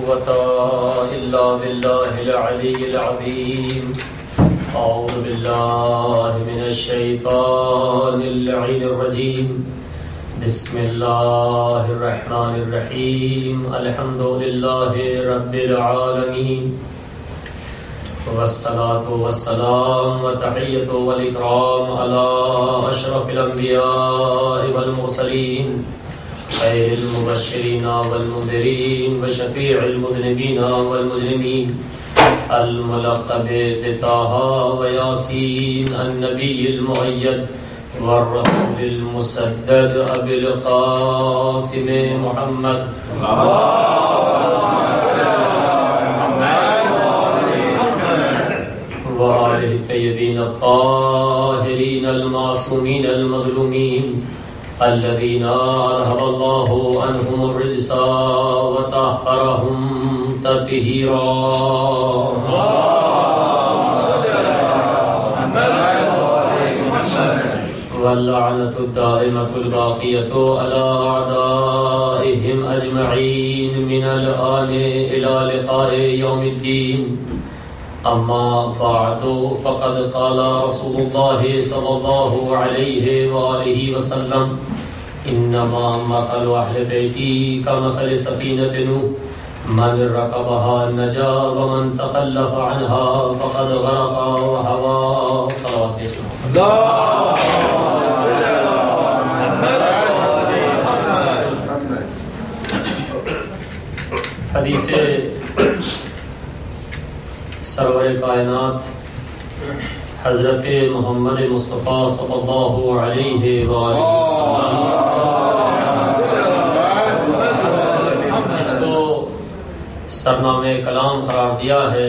قوة إلا بالله العلي العظيم. أعوذ بالله من الشيطان اللعين الرجيم. بسم الله الرحمن الرحيم. الحمد لله رب العالمين، والصلاة والسلام وتحية والإكرام على أشرف الأنبياء والمرسلين، خير المبشرين والمنذرين وشفيع المذنبين والمجرمين، الملقب بطه وياسين، النبي المؤيد والرسول المسدد، أبي القاسم محمد وآله الطيبين الطاهرين المعصومين المظلومين، الذين أذهب الله عنهم الرجس وطهرهم تطهيرا. واللعنة الدائمة الباقية على أعدائهم أجمعين من الآن إلى لقاء يوم الدين. أما بعد، فقد قال رسول الله صلى الله عليه وآله وسلم: إنما مثل أهل بيتي كمثل سفينة نوح، من ركبها نجا ومن تخلف عنها فقد غرق وهوى. صلوات حدیث سرور کائنات حضرت محمد مصطفیٰ صلی اللہ علیہ وآلہ وسلم اس کو سرنامہ کلام قرار دیا ہے.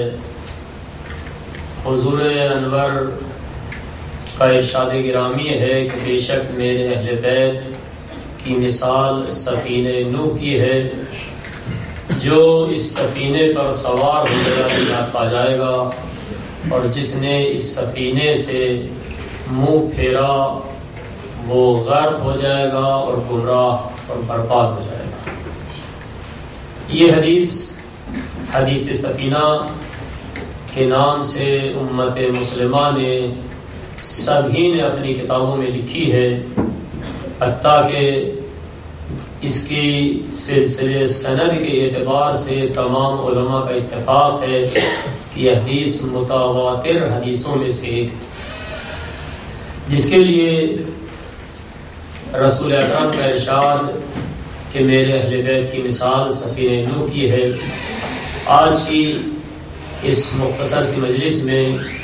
حضور انور کا ارشاد گرامی ہے کہ بے شک میرے اہل بیت کی مثال سفینہ نوح کی ہے. جو اس سفینے پر سوار ہو گیا نجات پا جائے گا، اور جس نے اس سفینے سے منہ پھیرا وہ غرق ہو جائے گا اور گمراہ اور برباد ہو جائے گا. یہ حدیث سفینہ کے نام سے امت مسلمہ نے سبھی نے اپنی کتابوں میں لکھی ہے، حتیٰ کہ اس کی سلسلے سند کے اعتبار سے تمام علماء کا اتفاق ہے کہ یہ حدیث متواتر حدیثوں میں سے ایک، جس کے لیے رسول اکرم کا ارشاد کہ میرے اہل بیت کی مثال سفینہ نوح کی ہے. آج کی اس مختصر سی مجلس میں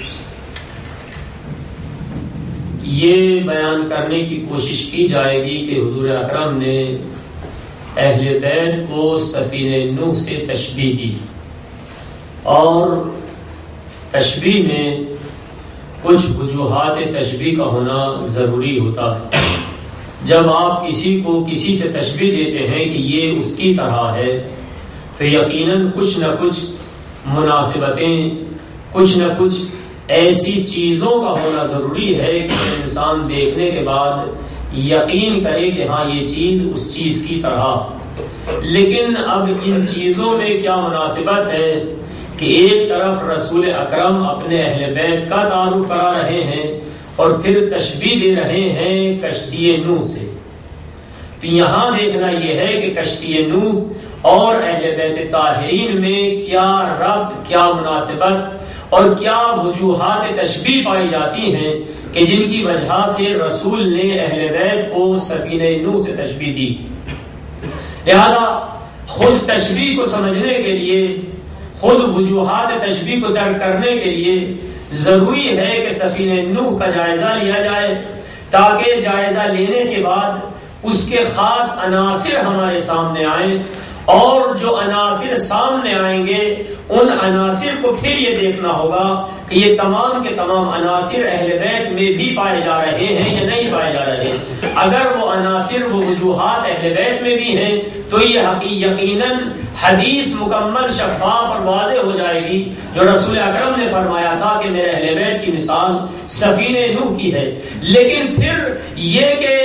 یہ بیان کرنے کی کوشش کی جائے گی کہ حضور اکرم نے اہل بیت کو سفینہ نوح سے تشبیہ دی، اور تشبیہ میں کچھ وجوہات تشبیہ کا ہونا ضروری ہوتا ہے. جب آپ کسی کو کسی سے تشبیہ دیتے ہیں کہ یہ اس کی طرح ہے، تو یقیناً کچھ نہ کچھ مناسبتیں، کچھ نہ کچھ ایسی چیزوں کا ہونا ضروری ہے کہ انسان دیکھنے کے بعد یقین کرے کہ ہاں یہ چیز اس چیز کی طرح. لیکن اب ان چیزوں میں کیا مناسبت ہے کہ ایک طرف رسول اکرم اپنے اہل بیت کا تعارف کرا رہے ہیں اور پھر تشبیہ دے رہے ہیں کشتی نوح سے. تو یہاں دیکھنا یہ ہے کہ کشتی نوح اور اہل بیت طاہرین میں کیا ربط، کیا مناسبت اور کیا وجوہات تشبیہ پائی جاتی ہیں کہ جن کی وجہ سے رسول نے اہل بیت کو سفینہ نوح سے تشبیہ دی. لہذا خود تشبیہ کو سمجھنے کے لیے، خود وجوہات تشبیہ کو درک کرنے کے لیے ضروری ہے کہ سفینہ نوح کا جائزہ لیا جائے، تاکہ جائزہ لینے کے بعد اس کے خاص عناصر ہمارے سامنے آئیں، اور جو عناصر سامنے آئیں گے ان عناصر کو پھر یہ دیکھنا ہوگا کہ یہ تمام کے تمام عناصر اہل بیت میں بھی پائے جا رہے ہیں یا نہیں پائے جا رہے ہیں. اگر وہ عناصر، وہ وجوہات اہل بیت میں بھی ہیں تو یہ یقیناً حدیث مکمل شفاف اور واضح ہو جائے گی جو رسول اکرم نے فرمایا تھا کہ میرے اہل بیت کی مثال سفینہ نوح کی ہے. لیکن پھر یہ کہ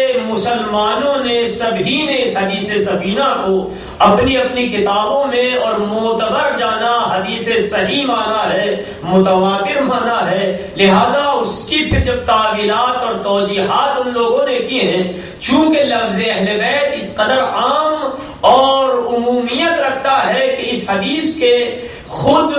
مسلمانوں نے سبھی نے اس حدیث سفینہ کو اپنی اپنی کتابوں میں اور سے صحیح معنی ہے، متواتر معنی ہے، لہذا اس کی پھر جب تعویلات اور توجیحات ان لوگوں نے کیے ہیں، چونکہ لفظ اہل بیت اس قدر عام اور عمومیت رکھتا ہے کہ اس حدیث کے خود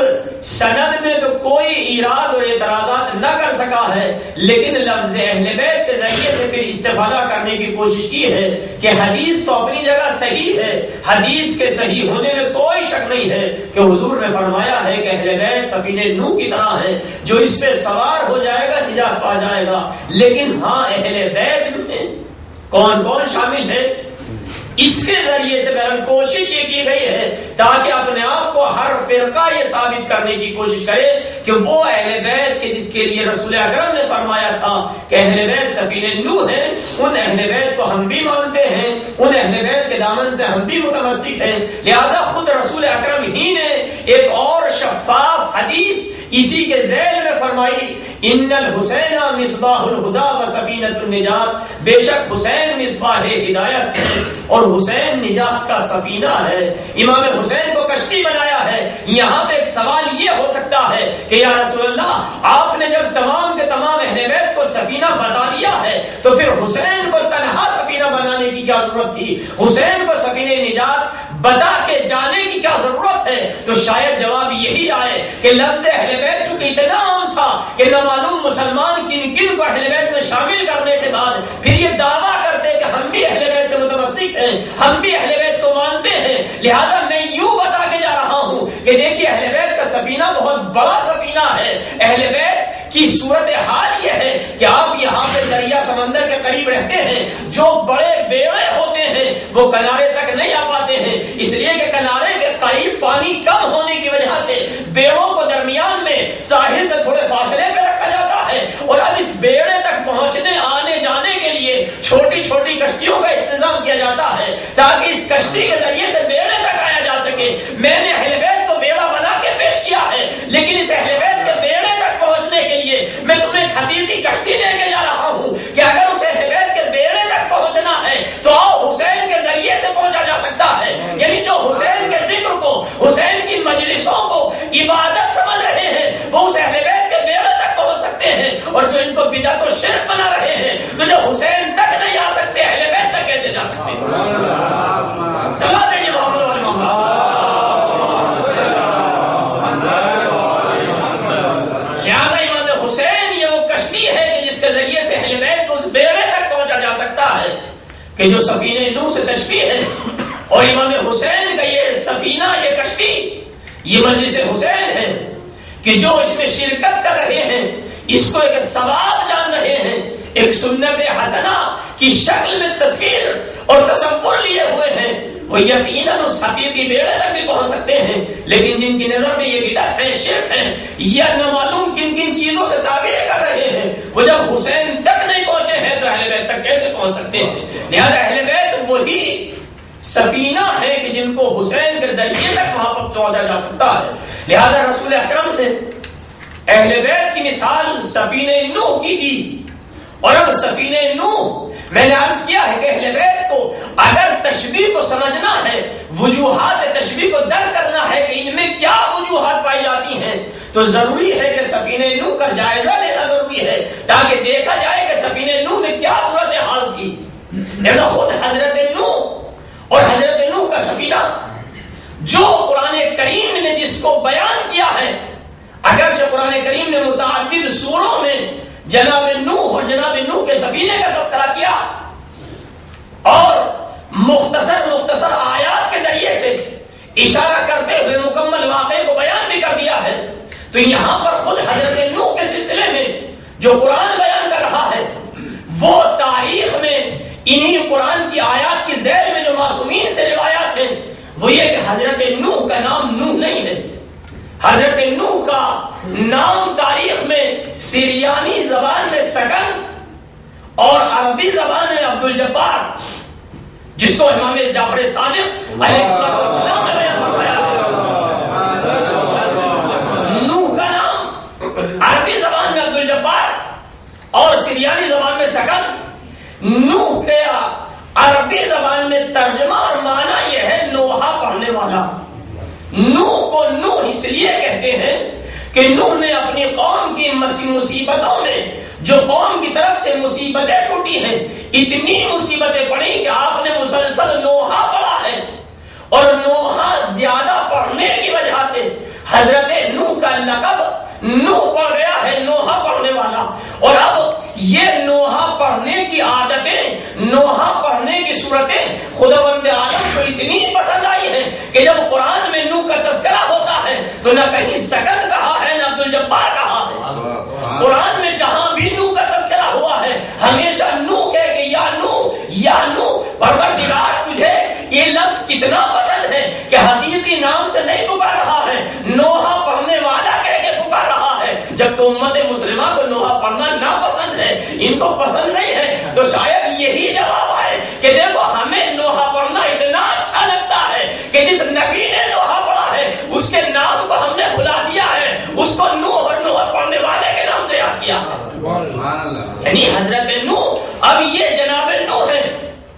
سند میں تو کوئی ایراد اور اعتراضات نہ کر سکا ہے، لیکن لفظ اہل بیت کے ذریعے سے پھر استفادہ کرنے کی کوشش کی ہے کہ حدیث تو اپنی جگہ صحیح ہے، حدیث کے صحیح ہونے میں کوئی شک نہیں ہے کہ حضور نے فرمایا ہے کہ اہل بیت سفینہ نوح کی طرح ہے، جو اس پہ سوار ہو جائے گا نجات پا جائے گا۔ لیکن ہاں اہل بیت میں کون کون شامل ہے، اس کے ذریعے سے بہرحال کوشش یہ کی گئی ہے تاکہ اپنے آپ کو ہر فرقہ یہ ثابت کرنے کی کوشش کرے کہ وہ اہل بیت کے جس کے لیے رسول اکرم نے فرمایا تھا کہ اہل بیت سفینہ نوح ہیں، ان اہل بیت کو ہم بھی مانتے ہیں، ان اہل بیت کے دامن سے ہم بھی متمسک ہیں۔ لہذا خود رسول اکرم ہی نے ایک اور شفاف حدیث اسی کے ذیل میں فرمائی، ان الحسین مصباح الہدی و سفینۃ النجات، بے شک حسین مصباح ہدایت ہے اور حسین نجات کا سفینہ ہے۔ امام حسین کو کشتی بنایا ہے۔ یہاں پہ ایک سوال یہ ہو سکتا ہے کہ یا رسول اللہ، آپ نے جب تمام کے تمام اہل بیت کو سفینہ بتا دیا ہے تو پھر حسین کو تنہا سفینہ بنانے کی کیا ضرورت تھی؟ حسین کو سفینہ نجات بتا کے جانے کی کیا ضرورت ہے؟ تو شاید جواب یہی آئے کہ لفظ اہل بیت چونکہ اتنا عام تھا کہ نہ معلوم مسلمان کن کن کو اہل بیت میں شامل کرنے کے بعد پھر یہ دعویٰ کرتے کہ ہم بھی اہل بیت سے متمسک ہیں، ہم بھی اہل بیت کو مانتے ہیں۔ لہذا میں یوں بتا کے جا رہا ہوں کہ دیکھیے اہل بیت کا سفینہ بہت بڑا سفینہ ہے۔ اہل بیت کی صورت حال یہ ہے کہ آپ یہاں پہ دریا سمندر کے قریب رہتے ہیں، جو بڑے بیڑے ہوتے ہیں وہ کنارے تک نہیں آ پاتے ہیں، اس لیے کہ کنارے کے قریب پانی کم ہونے کی وجہ سے بیڑوں کو درمیان میں ساحل سے تھوڑے فاصلے پہ رکھا جاتا ہے، اور اب اس بیڑے تک پہنچنے آنے جانے کے لیے چھوٹی چھوٹی کشتیوں کا انتظام کیا جاتا ہے تاکہ اس کشتی کے ذریعے سے بیڑے تک آیا جا سکے۔ میں نے اہل بیت کو بیڑا بنا کے پیش کیا ہے، لیکن اس اہل بیت کے بیڑے تک پہنچنے کے لیے میں تمہیں حقیقی کشتی دے کے جا رہا ہوں کہ اگر اس اہل بیت کے بیڑے تک پہنچنا ہے تو آؤ حسین کے ذریعے سے پہنچا جا سکتا ہے۔ یعنی جو حسین کے ذکر کو، حسین کی مجلسوں کو عبادت سمجھ رہے ہیں، وہ اس اہل بیت کے بیڑے تک پہنچ سکتے ہیں، اور جو ان کو بدعت و شرک بنا رہے ہیں تو جو حسین تک نہیں آ سکتے اہل بیت تک کیسے جا سکتے ہیں؟ صلوات ہے جی محمد علی محمد۔ لہٰذا امام حسین یہ وہ کشتی ہے کہ جس کے ذریعے سے اہل بیت کو اس بیڑے تک پہنچا جا سکتا ہے کہ جو سفینہ نوح سے تشبیہ ہے، اور امام حسین کا یہ سفینہ، یہ کشتی، یہ مجلس حسین ہے کہ جو اس میں شرکت کر رہے ہیں اس کو ایک ثواب جان رہے ہیں، ایک سنت حسنہ کی شکل میں تصویر اور تصور لیے ہوئے ہیں، وہ یقیناً اس حقیقی بیڑے تک بھی پہنچ سکتے ہیں، لیکن جن کی نظر میں یہ بدعت ہے، شرک ہے، یا نہ معلوم کن کن چیزوں سے تعبیر کر رہے ہیں، وہ جب حسین تک نہیں پہنچے ہیں تو اہل بیت تک کیسے پہنچ سکتے ہیں؟ لہذا اہل بیت وہی سفینہ ہے کہ جن کو حسین کے ذریعے تک وہاں پر پہنچا جا سکتا ہے۔ لہذا رسول اکرم نے اہل بیت کی مثال سفینہ نوح کی دی، اور اب سفینہ نوح میں نے عرض کیا ہے کہ اہل بیت کو اگر تشبیہ کو سمجھنا ہے، وجوہات تشبیہ کو درک کرنا ہے کہ ان میں کیا وجوہات پائی جاتی ہیں، تو ضروری ہے کہ سفینہ نوح کا جائزہ لینا ضروری ہے تاکہ دیکھا جائے کہ سفینہ نوح میں کیا صورت حال تھی۔ لہذا خود حضرت نوح اور حضرت نوح کا سفینہ جو قرآن کریم نے جس کو بیان کیا ہے، اگرچہ قرآن کریم نے متعدد سوروں میں جناب نوح اور جناب نوح کے سفینے کا تذکرہ کیا اور مختصر آیات کے ذریعے سے اشارہ کرتے ہوئے مکمل واقعے کو بیان بھی کر دیا ہے، تو یہاں پر خود حضرت نوح کے سلسلے میں جو قرآن بیان کر رہا ہے وہ تاریخ میں انہی قرآن کی آیات کی ذیل میں جو معصومین سے روایات ہیں وہ یہ کہ حضرت نوح کا نام نوح نہیں ہے، حضرت نوح کا نام تاریخ میں سریانی زبان میں سکن اور عربی زبان میں عبد الجبار، جس کو امام جعفر صادق علیہ السلام نے بیان فرمایا ہے، نوح کا نام عربی زبان میں عبد الجبار اور سریانی زبان میں سکن۔ نوح کے عربی زبان میں ترجمہ اور معنی یہ ہے نوحہ پڑھنے والا، نوح کو نوح اس لیے کہتے ہیں کہ نوح نے اپنی قوم کی مصیبتوں میں جو قوم کی طرف سے مصیبتیں ٹوٹی ہیں، اتنی مصیبتیں پڑی کہ آپ نے مسلسل نوحہ پڑھا ہے، اور نوحہ زیادہ پڑھنے کی وجہ سے حضرت نوح کا لقب نوح پڑ گیا ہے، نوحہ پڑھنے والا۔ اور اب یہ نوحہ پڑھنے کی عادتیں، نوحہ پڑھنے کی صورتیں خداوند عالم کو اتنی پسند آئی ہیں کہ جب قرآن میں نوح کا تذکرہ ہوتا ہے تو نہ کہیں سکن کہا ہے نہ عبدالجبار کہا ہے۔ قرآن میں جہاں بھی نوح کا تذکرہ ہوا ہے ہمیشہ نوح کہہ کہ یا نوح پروردگار تجھے یہ لفظ کتنا پسند ہے کہ حقیقی نام سے نہیں پکار رہا ہے، نوحہ پڑھنے والا کہہ کے پکار رہا ہے، جبکہ امت مسلمہ کو نوحہ پڑھنا ناپسند ہے، ان کو پسند نہیں ہے۔ تو شاید یہی جواب آئے کہ دیکھو ہمیں نوحہ پڑھنا اتنا اچھا لگتا ہے کہ جس نبی نے نوحہ پڑھا ہے اس کے نام کو ہم نے بھلا دیا ہے، اس کو نوح اور نوحہ پڑھنے والے کے نام سے یاد کیا ہے۔ یعنی حضرت نوح اب یہ جناب نوح ہے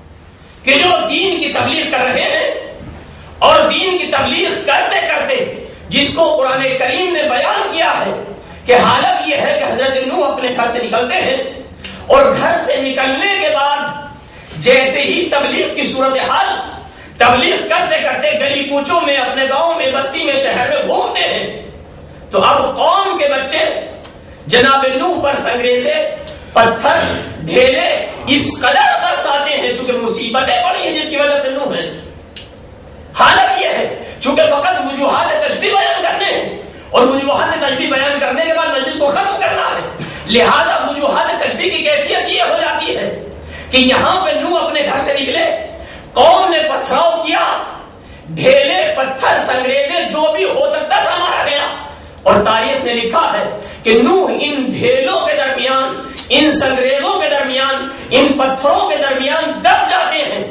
کہ جو دین کی تبلیغ کر رہے ہیں، اور دین کی تبلیغ کرتے کرتے جس کو قرآن کریم نے بیان کیا ہے کہ حالت یہ ہے کہ حضرت نوح اپنے گھر سے نکلتے ہیں، اور گھر سے نکلنے کے بعد جیسے ہی تبلیغ کی صورتحال، تبلیغ کرتے کرتے گلی کوچوں میں، اپنے گاؤں میں، بستی میں، شہر میں گھومتے ہیں، تو اب قوم کے بچے جناب نوح پر سنگریزے، پتھر، ڈھیلے اس قدر برساتے ہیں چونکہ مصیبتیں پڑی ہیں جس کی وجہ سے نوح ہے۔ حالت یہ ہے چونکہ فقط وجوہات تشبیہ بیان کرنے ہیں، اور وجوہات تشبیہ بیان کرنے کے بعد مجلس کو ختم کرنا ہے، لہذا وجوہات تشبیہ کی کیفیت یہ ہو جاتی ہے کہ یہاں پہ نوح اپنے گھر سے نکلے، قوم نے پتھراؤ کیا، ڈھیلے، پتھر، سنگریزے جو بھی ہو سکتا تھا مارا گیا، اور تاریخ نے لکھا ہے کہ نوح ان ڈھیلوں کے درمیان، ان سنگریزوں کے درمیان، ان پتھروں کے درمیان دب جاتے ہیں،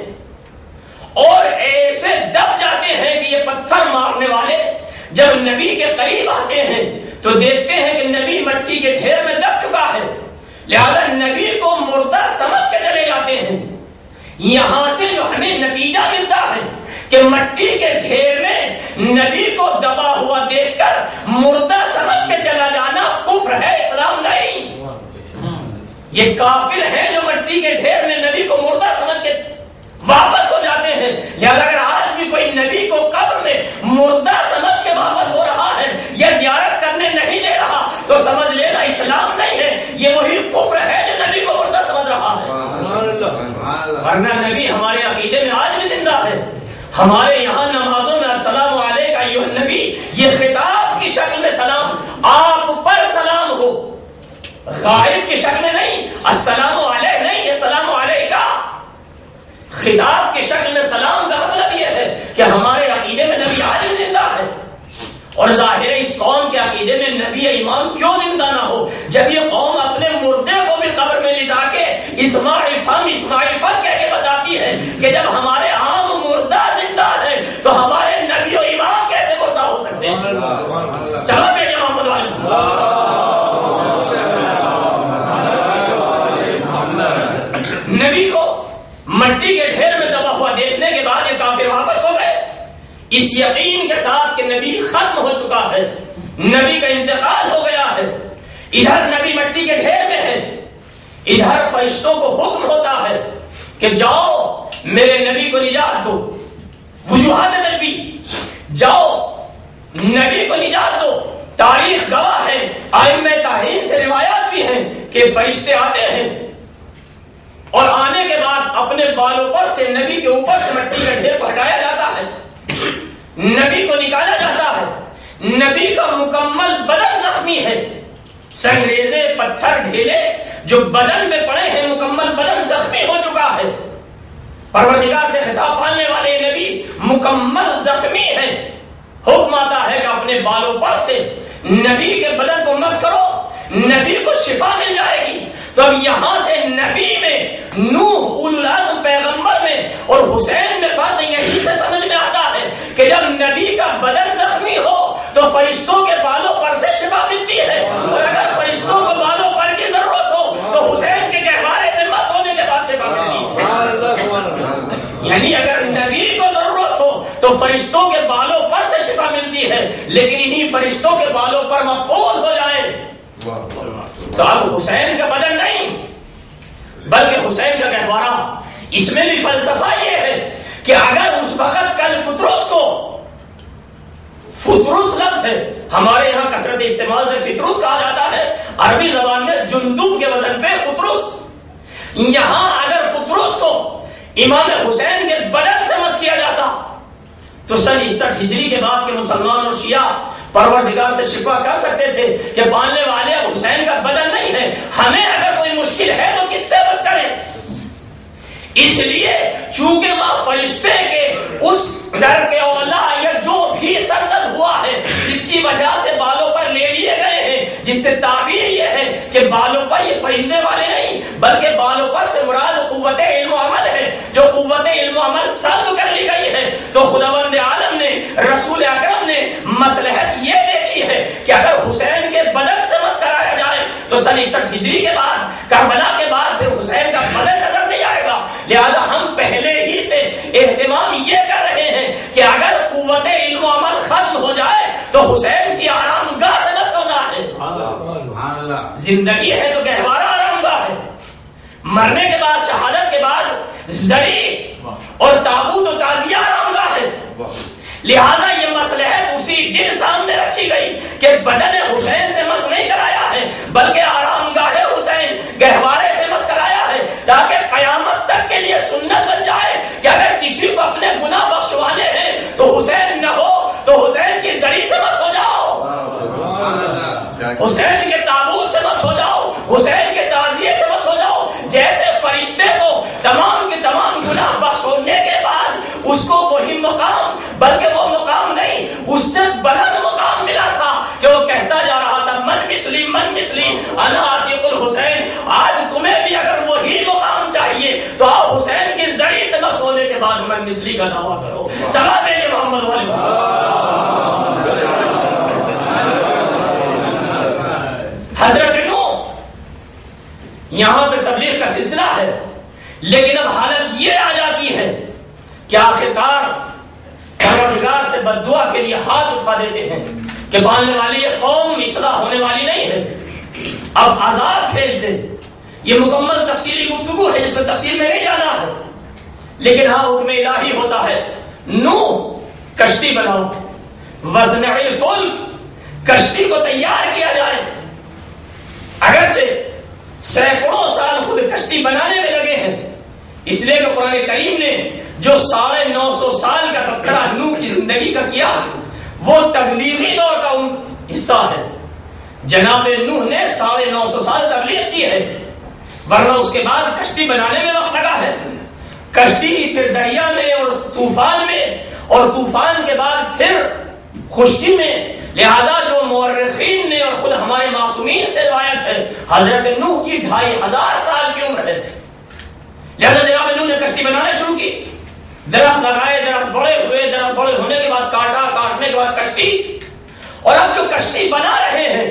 اور ایسے دب جاتے ہیں کہ یہ پتھر مارنے والے جب نبی کے قریب آتے ہیں تو دیکھتے ہیں کہ نبی مٹی کے ڈھیر میں دب چکا ہے، لہذا نبی کو مردہ سمجھ کے چلے جاتے ہیں۔ یہاں سے جو ہمیں نتیجہ ملتا ہے کہ مٹی کے ڈھیر میں نبی کو دبا ہوا دیکھ کر مردہ سمجھ کے چلا جانا کفر ہے، اسلام نہیں۔ یہ کافر ہیں جو مٹی کے ڈھیر میں نبی کو مردہ سمجھ کے واپس ہو جاتے ہیں۔ لہذا اگر آج بھی کوئی نبی کو قبر میں مردہ سمجھ کے واپس ہو رہا ہے یا زیارت کرنے نہیں دے رہا تو سمجھ لینا اسلام نہیں ہے، یہ وہی کفر ہے جو نبی کو مردہ سمجھ رہا ہے۔ ورنہ نبی ہمارے عقیدے میں آج بھی زندہ ہے۔ ہمارے یہاں نمازوں میں السلام علیکہ ایھا النبی، یہ خطاب کی شکل میں سلام، آپ پر سلام ہو، غائب کی شکل میں نہیں، السلام علیہ نہیں، یہ سلام علیکہ خطاب کی شکل میں سلام کا مطلب یہ ہے کہ ہمارے عقیدے میں نبی آج بھی زندہ ہے، اور ظاہر ہے اس قوم کے عقیدے میں نبی امام کیوں زندہ نہ ہو جب یہ قوم اپنے مردے کو بھی قبر میں لٹا کے اسماعیل فن کہہ کے بتاتی ہے کہ جب ہمارے عام مردہ زندہ ہے تو ہمارے نبی و امام کیسے مردہ ہو سکتے ہیں؟ چلو بیٹے محمد والے نبی کو مٹی کے ڈھیر میں دبا ہوا دیکھنے کے بعد یہ کافر واپس ہو گئے اس یقین کے ساتھ کہ نبی ختم ہو چکا ہے، نبی کا انتقال ہو گیا ہے۔ ادھر نبی مٹی کے ڈھیر میں ہے، ادھر فرشتوں کو حکم ہوتا ہے کہ جاؤ میرے نبی کو نجات دو، وجوہات تشبیہ، جاؤ نبی کو نجات دو۔ تاریخ گواہ ہے، ائمہ تاریخ سے روایات بھی ہیں کہ فرشتے آتے ہیں اور آنے کے بعد اپنے بالوں پر سے نبی کے اوپر سے مٹی کے ڈھیر کو ہٹایا جاتا ہے، نبی کو نکالا جاتا ہے، نبی کا مکمل بدن زخمی ہے، سنگریزے، پتھر، ڈھیلے جو بدن میں پڑے ہیں مکمل بدن زخمی ہو چکا ہے۔ پروردگار سے خطاب پالنے والے نبی مکمل زخمی ہے، حکم آتا ہے کہ اپنے بالوں پر سے نبی کے بدن کو مس کرو، نبی کو شفا مل جائے گی۔ تو اب یہاں سے نبی میں، نوح اولو العزم پیغمبر میں اور حسین میں فرق یہی سے سمجھ میں آتا ہے کہ جب نبی کا بدن زخمی ہو تو فرشتوں کے بالوں پر سے شفا ملتی ہے، اور اگر فرشتوں کو بالوں پر کی ضرورت ہو تو حسین کے گہوارے سے مس ہونے کے بعد شفا ملتی ہے۔ یعنی اگر نبی کو ضرورت ہو تو فرشتوں کے بالوں پر سے شفا ملتی ہے، لیکن انہی فرشتوں کے بالوں پر محفوظ ہو جائے. تو اب حسین کا بدن نہیں بلکہ حسین کا گہوارہ. اس میں بھی فلسفہ یہ ہے کہ اگر اس وقت کل فطرس کو، فطرس لفظ ہے ہمارے یہاں کثرت استعمال سے فطرس کہا جاتا ہے، عربی زبان میں جندب کے وزن پہ فطرس. یہاں اگر فطرس کو امام حسین کے بدن سے مس کیا جاتا تو سن 61 ہجری کے بعد کے مسلمان اور شیعہ پروردگار سے شکوہ کر سکتے تھے کہ ماننے والے اب حسین کا بدن نہیں ہے، ہمیں اگر کوئی مشکل ہے تو کس سے بس کریں. اس لیے چونکہ وہ فرشتے کے اس در کے اولا یا جو بھی سرزد ہوا ہے جس کی وجہ سے بالوں پر لے لیے گئے ہیں، جس سے تعبیر یہ ہے کہ بالوں پر یہ پرندے والے نہیں بلکہ بالوں پر سے مراد قوت علم و عمل ہے، جو قوت علم و عمل سلب کر لی گئی ہے. تو خداوند عالم نے، رسول اکرم نے مصلحت یہ دیکھی ہے کہ اگر حسین کے بدن سے مس کرایا جائے تو سن 61 ہجری کے بعد کربلا کے بعد پھر حسین کا بدن نظر نہیں آئے گا. لہذا ہم پہلے ہی سے اہتمام یہ کر رہے ہیں کہ اگر قوت علم و عمل ختم ہو جائے تو حسین کی آرام گاہ سے نہ سونا ہے. زندگی ہے تو گہوارہ آرام گاہ ہے، مرنے کے بعد، شہادت کے بعد زری اور تابوت و تعزیہ آرام گاہ ہے. لہذا یہ مصلحت اسی دن سامنے رکھی گئی کہ بدن حسین سے مس نہیں کرایا ہے بلکہ آرام گاہ حسین گہوارے سے مس کرایا ہے، تاکہ قیامت تک کے لیے سنت بن جائے کہ اگر کسی کو اپنے گناہ بخشوانے ہیں تو حسین نہ ہو تو حسین کی زری سے مس ہو جاؤ، حسین کے تابوت سے مس ہو جاؤ، حسین کے تعزیے سے مس ہو جاؤ. جیسے فرشتے کو تمام کے تمام گناہ بخش ہونے کے بعد اس کو وہی مقام، بلکہ وہ مقام نہیں، اس سے بلند مقام ملا تھا کہ وہ کہتا جا رہا تھا من مثلی انا عتیق الحسین. آج تمہیں بھی اگر وہی مقام چاہیے تو آپ حسین کی زری سے مس ہونے کے بعد من مثلی کا دعویٰ کرو. صلوات محمد والے حضرت نوح. یہاں پہ تبلیغ کا سلسلہ ہے، لیکن اب حالت یہ آ جاتی ہے کہ آخرکار پروردگار سے بد دعا کے لیے ہاتھ اٹھا دیتے ہیں کہ ماننے والی یہ قوم اصلاح ہونے والی نہیں ہے، اب عذاب بھیج دے. یہ مکمل تفصیلی گفتگو ہے جس میں تفصیل میں نہیں جانا ہے، لیکن ہاں حکم الہی ہوتا ہے نوح کشتی بناؤ، وصنع الفلک کشتی کو تیار کیا جائے. اگرچہ سینکڑوں سال خود کشتی بنانے میں لگے ہیں، اس لیے کہ قرآن کریم نے جو 950 سال کا تذکرہ نوح کی زندگی کا کیا وہ تبلیغی دور کا حصہ ہے. جناب نوح نے 950 سال تبلیغ کی ہے، ورنہ اس کے بعد کشتی بنانے میں وقت لگا ہے. کشتی پھر دریا میں اور طوفان میں، اور طوفان کے بعد پھر خشکی میں. لہذا جو مورخین نے اور خود ہمارے معصومین سے روایت ہے حضرت نوح کی 2500 سال کی عمر ہے. لہذا جناب نوح نے کشتی بنانا شروع کی، درخت لگائے، درخت بڑے ہوئے، درخت بڑے ہونے کے بعد کاٹا، کاٹنے کے بعد کشتی. اور اب جو کشتی بنا رہے ہیں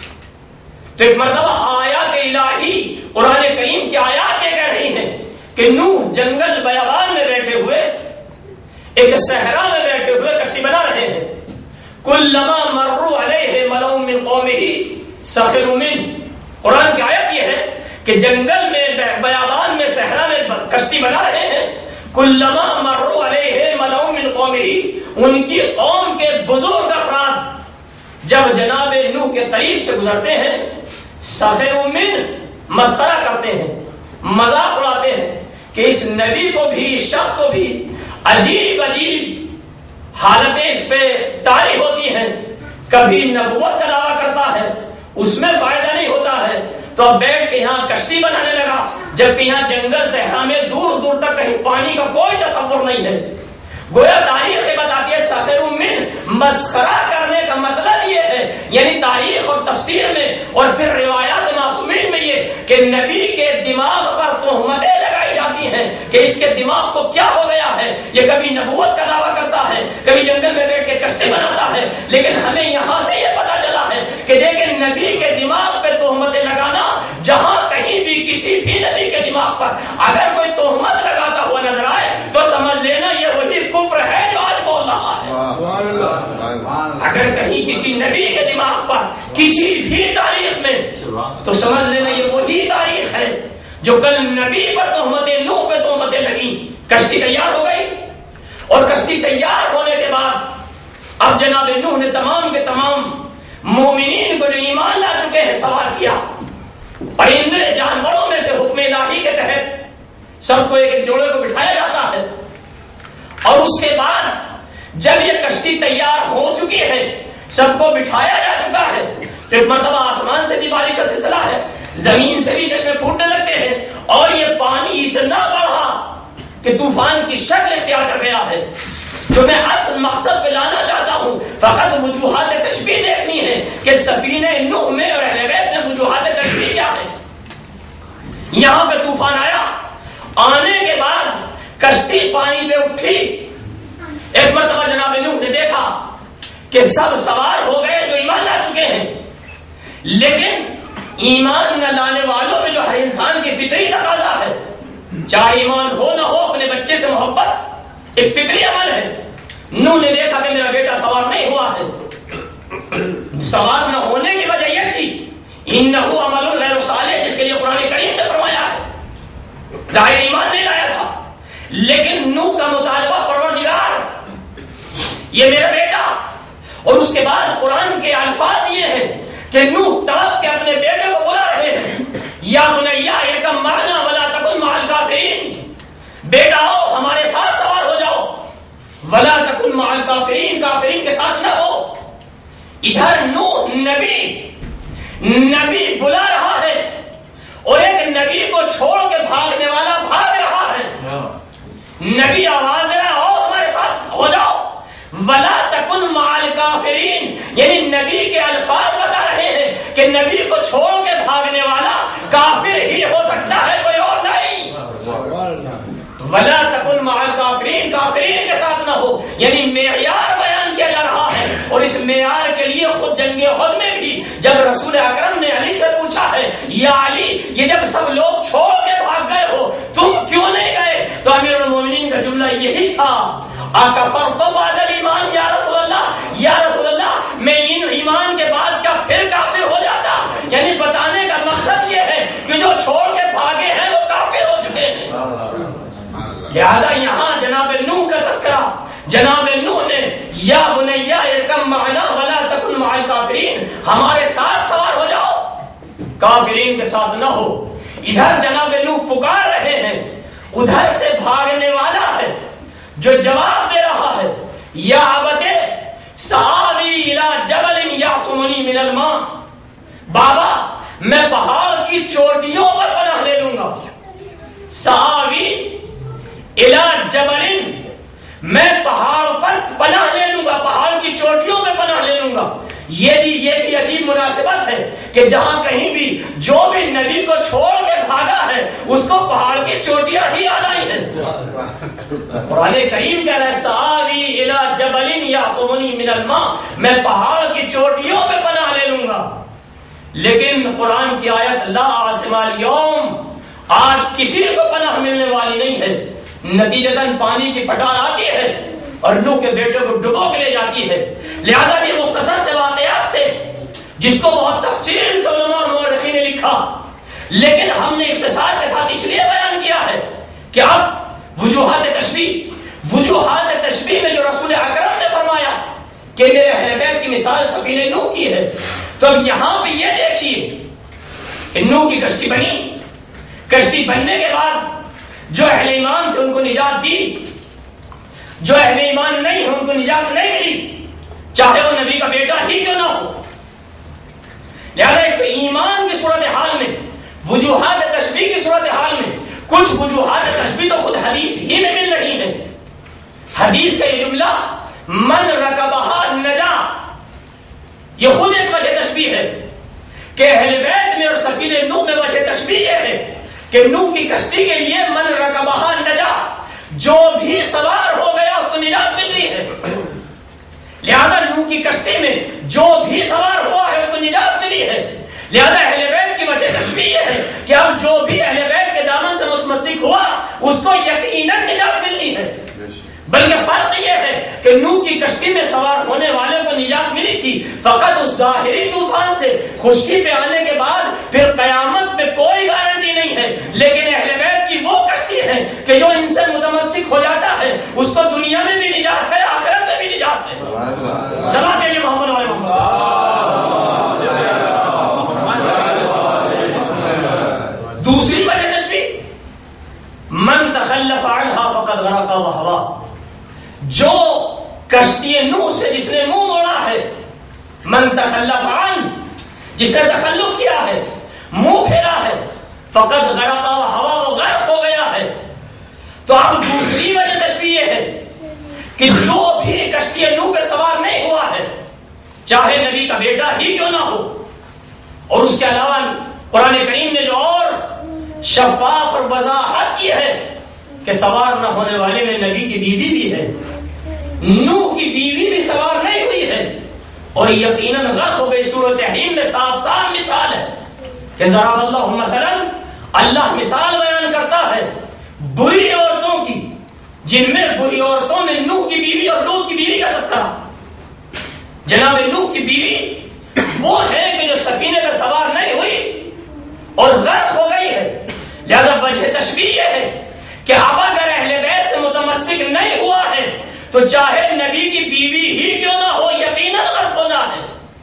تو ایک مرتبہ آیات الہی قرآن کریم کی آیات یہ کہہ رہی ہیں کہ نوح جنگل بیابان میں بیٹھے ہوئے، ایک صحرا میں بیٹھے ہوئے کشتی بنا رہے ہیں. کلما مروا علیہ ملؤ من قومہ سخروا منہ. قرآن کی آیت یہ ہے کہ جنگل میں، بیابان میں، صحرا میں کشتی بنا رہے ہیں. کلما مروا علیہ ملؤ من قومہ، ان کی قوم کے بزرگ افراد جب جناب نوح کے قریب سے گزرتے ہیں سخروا منہ، مسخرہ کرتے ہیں، مذاق اڑاتے ہیں کہ اس نبی کو بھی، اس شخص کو بھی عجیب عجیب حالتیں اس پہ طاری ہوتی ہیں. کبھی نبوت کا دعویٰ کرتا ہے، اس میں فائدہ نہیں ہوتا ہے تو اب بیٹھ کے یہاں کشتی بنانے لگا، جبکہ یہاں جنگل صحرا میں دور دور تک کہیں پانی کا کوئی تصور نہیں ہے. گویا تاریخ بتاتی ہے سخروا منہ، مسخرہ کرنے کا مطلب یہ ہے، یعنی تاریخ اور تفسیر میں اور پھر روایات معصومین میں یہ کہ نبی کے دماغ پر تہمتیں لگائی جاتی ہیں کہ اس کے دماغ کو کیا ہو گیا ہے، یہ کبھی نبوت کا دعویٰ کرتا ہے، کبھی جنگل میں بیٹھ کے کشتی بناتا ہے. لیکن ہمیں یہاں سے یہ پتا چلا ہے کہ دیکھیں نبی کے دماغ پہ تہمتیں لگانا، جہاں کہیں بھی کسی بھی نبی کے دماغ پر اگر کوئی تہمت لگاتا ہوا نظر آئے تو سمجھ لینا یہ وہی کفر ہے جو آج بول رہا ہے. اگر کہیں کسی نبی کے دماغ پر کسی بھی تاریخ میں، تو سمجھ لینا یہ وہی تاریخ ہے جو کل نبی پر تہمت نوح پہ تہمتیں لگی. کشتی تیار ہو گئی، اور کشتی تیار ہونے کے بعد اب جناب نوح نے تمام کے تمام مومنین کو جو ایمان لا چکے ہیں سوار کیا. پرندے جانوروں میں سے حکم الہی کے تحت سب کو ایک ایک جوڑے کو بٹھایا جاتا ہے. اور اس کے بعد جب یہ کشتی تیار ہو چکی ہے، سب کو بٹھایا جا چکا ہے، تو ایک مرتبہ آسمان سے بھی بارش کا سلسلہ ہے، زمین سے بھی چشمے پھوٹنے لگتے ہیں، اور یہ پانی اتنا بڑھا کہ طوفان کی شکل اختیار کر گیا ہے. جو میں اصل مقصد پہ لانا چاہتا ہوں، فقط وجوہات تشبیہ دیکھنی ہے کہ سفینہ نوح میں اور اہل بیت میں وجوہات تشبیہ کیا ہے. یہاں پہ طوفان آیا، آنے کے بعد کشتی پانی پہ اٹھی. ایک مرتبہ جناب نوح نے دیکھا کہ سب سوار ہو گئے جو ایمان لا چکے ہیں، لیکن ایمان نہ لانے والوں میں جو ہر انسان کی فطری تقاضا ہے، چاہے ایمان ہو نہ ہو، اپنے بچے سے محبت ایک فطری عمل ہے. نوح نے دیکھا کہ میرا بیٹا سوار نہیں ہوا ہے. سوار نہ ہونے کی وجہ یہ تھی انہو عمل غیر صالح، جس کے لیے قرآن کریم نے فرمایا ہے. ظاہر ایمان نہیں لایا تھا، لیکن نوح کا مطالبہ پروردگار یہ میرا بیٹا. اور اس کے بعد قرآن کے الفاظ یہ ہیں کہ نوح تڑپ کے اپنے بیٹے کو بلا رہے ہیں، یا بنیا ارکب معنا ولا تکن مع الکافرین، بیٹا آؤ ہمارے ساتھ سوار ہو جاؤ، ولا تکن مع الکافرین، کافرین کے ساتھ نہ ہو. ادھر نوح نبی بلا رہا ہے، اور ایک نبی کو چھوڑ کے بھاگنے والا بھاگ رہا ہے. نبی آواز دے رہا آؤ ہمارے ساتھ ہو جاؤ، ولا تکن مع الکافرین، یعنی نبی کے الفاظ بتا رہے ہیں کہ نبی کو چھوڑ کے بھاگنے والا کافر ہی ہو سکتا ہے، کوئی اور نہیں. ولا تکن مع الکافرین، کافرین کے ساتھ نہ ہو، یعنی معیار بیان کیا جا رہا ہے. اور اس معیار کے لیے خود جنگ احد میں بھی جب رسول اکرم نے علی سے پوچھا ہے، یا علی یہ جب سب لوگ چھوڑ کے بھاگ گئے ہو تم کیوں نہیں گئے، تو امیر المومنین کا جملہ یہی تھا، اکفرتم بعد الایمان یا رسول اللہ، یا رسول اللہ میں ان ایمان کے بعد کیا پھر کافر ہو جاتا. یعنی بتانے کا مقصد یہ ہے کہ جو چھوڑ کے بھاگے ہیں وہ کافر ہو چکے ہیں. لہذا یہاں جناب نوح کا تذکرہ، جناب نوح نے یا بنیا ارکب معنا ولا تکن مع الکافرین، ہمارے ساتھ سوار ہو جاؤ، کافرین کے ساتھ نہ ہو. ادھر جناب نوح پکار رہے ہیں، ادھر سے بھاگنے والا ہے جو جواب دے رہا ہے، یا ابتے سآوی الی جبل یعصمنی من الماء، بابا میں پہاڑ کی چوٹیوں پر پناہ لے لوں گا. سآوی الی جبل، میں پہاڑ پر پناہ لے لوں گا، پہاڑ کی چوٹیوں میں پناہ لے لوں گا. یہ بھی عجیب مناسبت ہے کہ جہاں کہیں بھی جو بھی نبی کو چھوڑ کے بھاگا ہے اس کو پہاڑ کی چوٹیاں ہی یاد آئی ہیں. قرآن کریم کہہ رہا ہے سآوی الی جبل یعصمنی من الماء، میں پہاڑ کی چوٹیوں پہ پناہ لے لوں گا. لیکن قرآن کی آیت لا عاصم اليوم، آج کسی کو پناہ ملنے والی نہیں ہے. نتیجتاً پانی کی پٹار آتی ہے اور نوح کے بیٹے کو ڈبو کے لے جاتی ہے. لہذا بھی مختصر سے واقعات تھے جس کو بہت تفصیل سے علماء اور مورخین نے لکھا، لیکن ہم نے اختصار کے ساتھ اس لیے بیان کیا ہے کہ اب وجوہات تشبیہ میں جو رسول اکرم نے فرمایا کہ میرے اہل بیت کی مثال سفینہ نوح کی ہے، تو اب یہاں پہ یہ دیکھیے کہ نوح کی کشتی بنی، کشتی بننے کے بعد جو اہل ایمان تھے ان کو نجات دی، جو اہل ایمان نہیں ہے ان کو نجات نہیں ملی، چاہے وہ نبی کا بیٹا ہی کیوں نہ ہو. لہذا ایک ایمان کی صورتحال میں، وجوہات تشبیہ کی صورتحال میں، کچھ وجوہات تشبیہ تو خود حدیث ہی میں مل رہی ہیں. حدیث کا یہ جملہ من رکبہا نجا، یہ خود ایک وجہ تشبیہ ہے کہ اہل بیت میں اور سفینہ نوح میں وجہ تشبیہ یہ ہے کہ نوح کی کشتی کے لیے من رکبہا نجا، جو بھی سوار ہو گیا اس کو نجات ملنی ہے. لہذا نوح کی کشتی میں جو بھی سوار ہوا ہے اس کو نجات ملی ہے. لہذا اہل بیت کی وجہ تشبیہ یہ ہے کہ اب جو بھی اہل بیت کے دامن سے متمسک ہوا اس کو یقیناً نجات ملنی ہے. بلکہ فرق یہ ہے کہ کہ نوح کی کشتی میں سوار ہونے والے کو نجات ملی تھی فقط اس ظاہری طوفان سے. خشکی پہ آنے کے بعد پھر قیامت میں کوئی گارنٹی نہیں ہے. لیکن اہل بیت کی وہ کشتی ہے کہ جو ان سے متمسک ہو جاتا ہے اس کو دنیا میں بھی نجات ہے, آخرت میں بھی نجات ہے. صلوات ہے محمد علیہ محمد. دوسری وجہ تشبیہ, من تخلف عنها فقد غرق وهوى, جو کشتی نوح سے جس نے منہ موڑا ہے, من تخلف عن, جس نے تخلف کیا ہے, منہ پھیرا ہے, فقد غرق وهوى, وہ غرق ہو گیا ہے. تو اب دوسری وجہ تشبیہ یہ ہے کہ جو بھی کشتی نوح پہ سوار نہیں ہوا ہے, چاہے نبی کا بیٹا ہی کیوں نہ ہو, اور اس کے علاوہ قرآن کریم نے جو اور شفاف اور وضاحت کی ہے کہ سوار نہ ہونے والے میں نبی کی بیوی بھی ہے, نوح کی بیوی بھی سوار نہیں ہوئی ہے اور یقیناً غرق ہو گئی. سورۃ تحریم میں صاف صاف مثال ہے کہ ضرب اللہ مثلا, اللہ مثال بیان کرتا ہے بری عورتوں کی, جن میں بری عورتوں میں نوح کی بیوی اور لوط کی بیوی کا تذکرہ. جناب نوح کی بیوی وہ ہے کہ جو سفینے پہ سوار نہیں ہوئی اور غرق ہو گئی ہے. لہذا وجہ تشبیہ یہ ہے کہ اب اگر اہل بیت سے متمسک نہیں ہوا ہے تو چاہے نبی کی بیوی ہی کیوں نہ ہو یقیناً غرق ہونا ہے.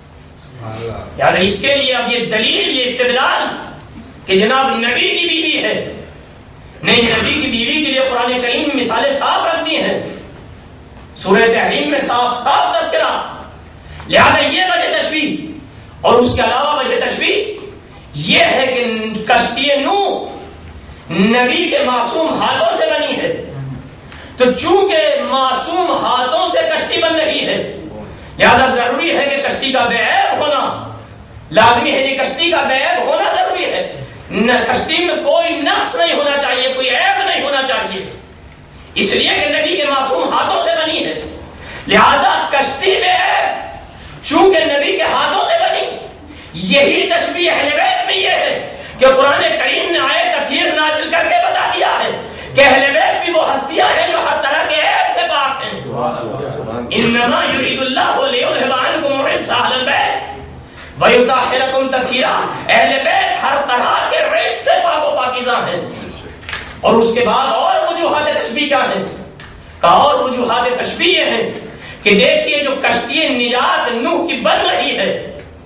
یعنی اس کے لیے اب یہ دلیل, یہ استدلال کہ جناب نبی کی بیوی ہے, نہیں, نبی کی بیوی کے لیے قرآن کریم میں مثالیں صاف رکھتی ہیں, سورہ تحریم میں صاف صاف تذکرہ. لہذا یہ وجہ تشبیہ. اور اس کے علاوہ وجہ تشبیہ یہ ہے کہ کشتی نوح نبی کے معصوم ہاتھوں سے بنی ہے, تو چونکہ معصوم ہاتھوں سے کشتی بن رہی ہے لہذا ضروری ہے کہ کشتی کا بے عیب ہونا لازمی ہے. کہ کشتی کا بے عیب ہونا ضروری ہے, کشتی میں کوئی نقص نہیں ہونا چاہیے, کوئی عیب نہیں ہونا چاہیے, اس لیے کہ نبی کے معصوم ہاتھوں سے بنی ہے. لہذا کشتی بے عیب چونکہ نبی کے ہاتھوں سے بنی. یہی تشبیہ اہل بیت میں یہ ہے کہ قرآن کریم نے آیت تطہیر نازل کر کے بتا دیا ہے کہ اہل بیت بھی وہ ہستیاں ہیں جو ہر طرح کے عیب سے پاک ہیں. انما یرید اللہ لیذھب عنکم الرجس اہل البیت ویطہرکم تطہیرا. اہل بیت ہر طرح کے رجس سے پاک و پاکیزہ ہیں. اور اس کے بعد اور وجوہات تشبیہ کیا ہیں؟ اور وجوہات تشبیہ یہ ہیں کہ دیکھیے جو کشتی نجات نوح کی بن رہی ہے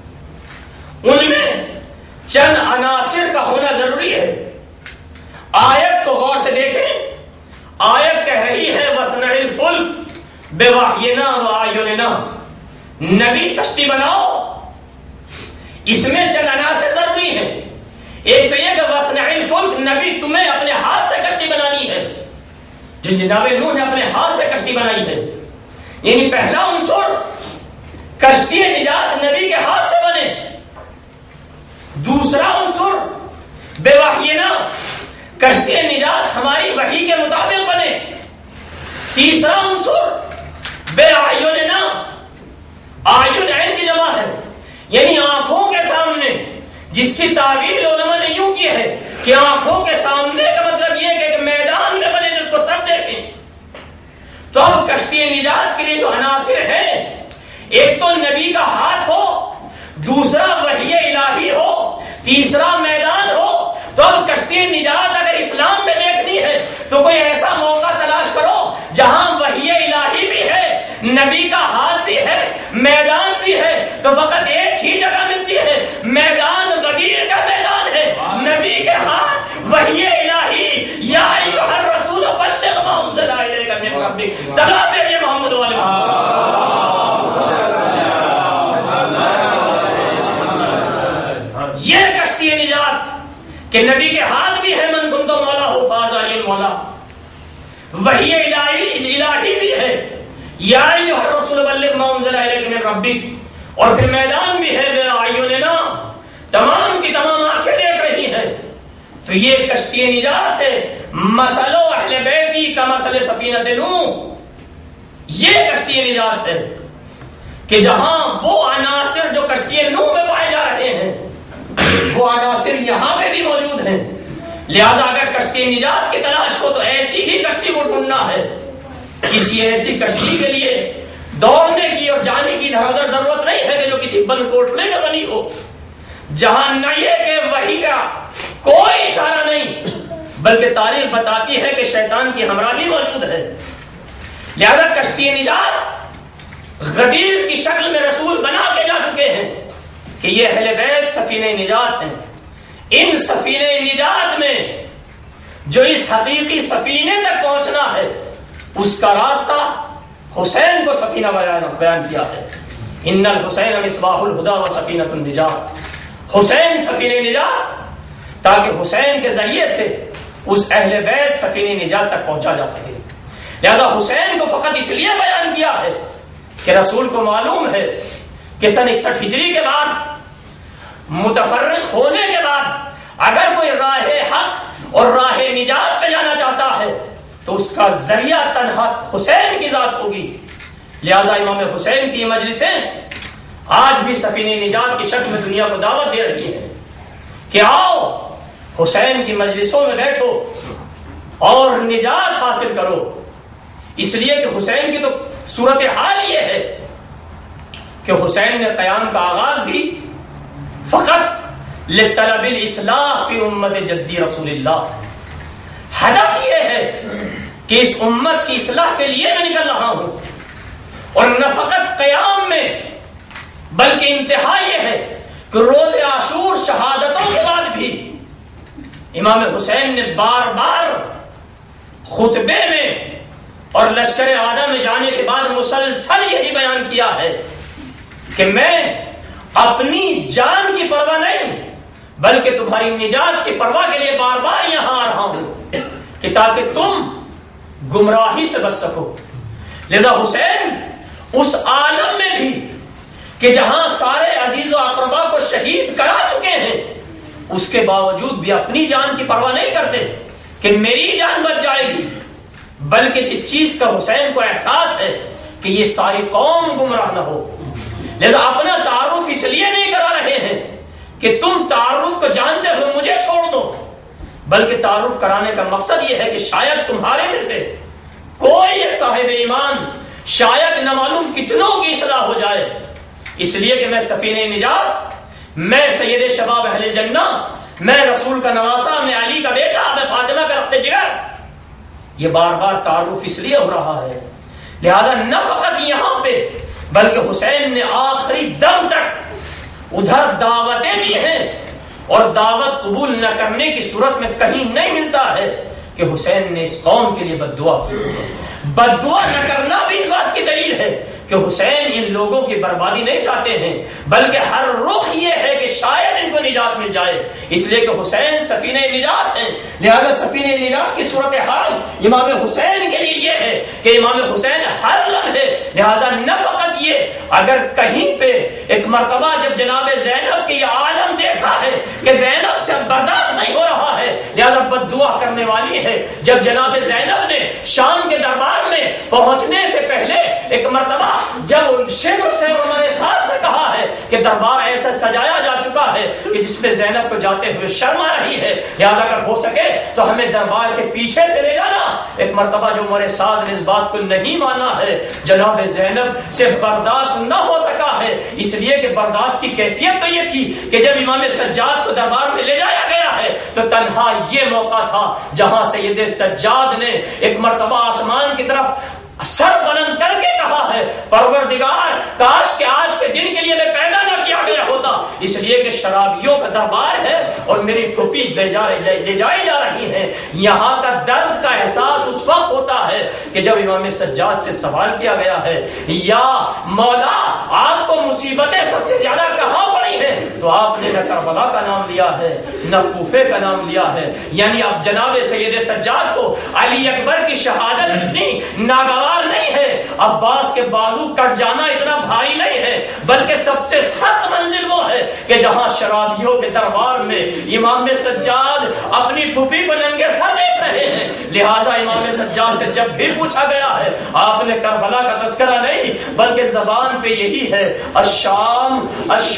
ان میں چند عناصر کا ہونا ضروری ہے. آیت کو غور سے دیکھیں, آیت کہہ رہی ہے وَصْنَعِ الْفُلْكَ بِوَحْيِنَا وَأَعْيُنِنَا, نبی کشتی بناؤ. اس میں چند عناصر ضروری ہیں. ایک تو یہ کہ وَصْنَعِ الْفُلْكَ, نبی تمہیں اپنے ہاتھ سے کشتی بنانی ہے, جو جناب نوح نے اپنے ہاتھ سے کشتی بنائی ہے. یعنی پہلا عنصر کشتی نجات نبی کے ہاتھ سے بنے. دوسرا عنصر بے وحینا, کشتی نجات ہماری وحی کے مطابق بنے. تیسرا عنصر بے اعیننا, اعین عین کی جمع ہے یعنی آنکھوں کے سامنے, جس کی تعبیر علماء نے یوں کی ہے کہ آنکھوں کے سامنے کا مطلب یہ کہ میدان میں بنے جس کو سب دیکھیں. تو اب کشتی نجات کے لیے جو عناصر ہیں, ایک تو نبی کا ہاتھ ہو, دوسرا وحی الہی ہو, تیسرا میدان ہو. تو اب کشتی نجات اگر اسلام میں دیکھنی ہے تو کوئی ایسا موقع تلاش کرو جہاں وحی الہی بھی ہے, نبی کا ہاتھ بھی ہے, میدان بھی ہے. تو فقط ایک ہی جگہ ملتی ہے, میدان غدیر کا میدان ہے, نبی کے ہاتھ وحی الہی. یا ایھا الرسول بلغ ما انزل الیک من ربک. صلوات ہے محمد و علی محمد. یہ کشتی نجات کہ نبی کے ہاتھ بھی ہے, من کنت مولا ہو فاز علی المولا, وحی الہی بھی ہے, یا ایھا الرسول بلغ ما انزل الیک من ربک. اور پھر میدان بھی ہے بے اعیننا, تمام کی تمام آنکھیں دیکھ رہی ہیں. تو یہ کشتی نجات ہے. مثل اہل بیتی کا مثل سفینۃ نوح, یہ کشتی نجات ہے کہ جہاں وہ عناصر جو کشتی نوح میں پائے جا رہے ہیں وہ عناصر یہاں پہ بھی موجود ہیں. لہذا اگر کشتی نجات کی تلاش ہو تو ایسی ہی کشتی کو ڈھونڈنا ہے کسی ایسی کشتی کے لیے دوڑنے کی اور جانے کی ادھر ادھر ضرورت نہیں ہے کہ جو کسی بند کوٹلے میں بنی ہو، جہاں نہ یہ کہ وحی کا کوئی اشارہ نہیں بلکہ تاریخ بتاتی ہے کہ شیطان کی ہمراہی موجود ہے۔ لہذا کشتی نجات غدیر کی شکل میں رسول بنا کے جا چکے ہیں کہ یہ اہل بیت سفینہ نجات ہیں۔ ان سفینہ نجات میں جو اس حقیقی سفینے تک پہنچنا ہے اس کا راستہ حسین کو سفینہ بیان کیا ہے۔ ان الحسین مصباح الہدی و سفینہ النجات، حسین سفینہ نجات، تاکہ حسین کے ذریعے سے اس اہل بیت سفینہ نجات تک پہنچا جا سکے۔ لہذا حسین کو فقط اس لیے بیان کیا ہے کہ رسول کو معلوم ہے کہ سن 61 ہجری کے بعد متفرق ہونے کے بعد اگر کوئی راہ حق اور راہ نجات پہ جانا چاہتا ہے تو اس کا ذریعہ تنہا حسین کی ذات ہوگی۔ لہذا امام حسین کی مجلسیں آج بھی سفینہ نجات کی شکل میں دنیا کو دعوت دے رہی ہیں کہ آؤ حسین کی مجلسوں میں بیٹھو اور نجات حاصل کرو۔ اس لیے کہ حسین کی تو صورتحال یہ ہے کہ حسین نے قیام کا آغاز بھی فقط لطلب الاصلاح فی امت جدی رسول اللہ، ہدف یہ ہے کہ اس امت کی اصلاح کے لیے میں نکل رہا ہوں، اور نہ فقط قیام میں بلکہ انتہا یہ ہے کہ روز عاشور شہادتوں کے بعد بھی امام حسین نے بار بار خطبے میں اور لشکر اعداء میں جانے کے بعد مسلسل یہی بیان کیا ہے کہ میں اپنی جان کی پرواہ نہیں بلکہ تمہاری نجات کی پرواہ کے لیے بار بار یہاں آ رہا ہوں کہ تاکہ تم گمراہی سے بچ سکو۔ لذا حسین اس عالم میں بھی کہ جہاں سارے عزیز و اقربا کو شہید کرا چکے ہیں اس کے باوجود بھی اپنی جان کی پرواہ نہیں کرتے کہ میری جان بچ جائے گی، بلکہ جس چیز کا حسین کو احساس ہے کہ یہ ساری قوم گمراہ نہ ہو، لہذا اپنا تعارف اس لیے نہیں کرا رہے ہیں کہ تم تعارف کو جانتے ہوئے مجھے چھوڑ دو، بلکہ تعارف کرانے کا مقصد یہ ہے کہ شاید تمہارے میں سے کوئی ایک صاحب ایمان شاید نہ معلوم کتنوں کی اصلاح ہو جائے، اس لیے کہ میں سفینہ نجات، میں سید شباب اہل جنہ، میں رسول کا نواسا، میں علی کا بیٹا، میں فاطمہ کا رخت جگر، یہ بار بار تعارف اس لیے ہو رہا ہے۔ لہذا نہ فقط یہاں پہ بلکہ حسین نے آخری دم تک ادھر دعوتیں دی ہیں، اور دعوت قبول نہ کرنے کی صورت میں کہیں نہیں ملتا ہے کہ حسین نے اس قوم کے لیے بد دعا کی۔ بد دعا نہ کرنا بھی اس بات کی دلیل ہے کہ حسین ان لوگوں کی بربادی نہیں چاہتے ہیں، بلکہ ہر رخ یہ ہے کہ شاید ان کو نجات مل جائے، اس لیے کہ حسین سفینہ نجات ہیں۔ لہذا سفینہ نجات کی صورتحال امام حسین کے لیے یہ ہے کہ امام حسین ہر لمحے، لہذا نہ فقط یہ، اگر کہیں پہ ایک مرتبہ جب جناب زینب کے یہ عالم دیکھا ہے کہ زینب سے اب برداشت نہیں ہو رہا ہے، لہذا بد دعا کرنے والی ہے۔ جب جناب زینب نے شام کے دربار میں پہنچنے سے پہلے ایک مرتبہ جب شمر سے عمر ساز سے کہا ہے کہ دربار ایسا سجایا جا چکا ہے کہ جس میں زینب کو جاتے ہوئے شرم آ رہی ہے، لہذا اگر ہو سکے تو ہمیں دربار کے پیچھے سے لے جانا۔ ایک مرتبہ جو عمر ساز نے اس بات کو نہیں مانا ہے، جناب زینب سے برداشت نہ ہو سکا ہے، اس لیے کہ برداشت کی کیفیت تو یہ تھی کہ جب امام سجاد کو دربار میں لے جایا گیا ہے تو تنہا یہ موقع تھا جہاں سید سجاد نے ایک مرتبہ آسمان کی طرف سر بلند کر کے کہا ہے، پروردگار کاش کہ آج کے دن کے لیے میں پیدا نہ کیا گیا ہوتا، اس لیے کہ شرابیوں کا دربار ہے اور میری پھوپھی لے جائی جا رہی ہیں۔ یہاں کا درد کا احساس اس وقت ہوتا ہے کہ جب امام سجاد سے سوال کیا گیا ہے، یا مولا آپ کو مصیبتیں سب سے زیادہ کہاں پڑی ہیں، تو آپ نے نہ کربلا کا نام لیا ہے نہ کوفے کا نام لیا ہے، یعنی اب جناب سید سجاد کو علی اکبر کی شہادت اتنی ناگوار نہیں ہے، عباس کے بازو کٹ جانا اتنا بھاری نہیں ہے، بلکہ سب سے سخت منزل وہ ہے کہ جہاں شرابیوں کے دربار میں امام سجاد اپنی پھوپھی کو ننگے سر دیکھ رہے ہیں۔ لہٰذا امام سجاد سے جب بھی پوچھا گیا ہے، آپ نے کربلا کا تذکرہ نہیں بلکہ زبان پہ یہی ہے، الشام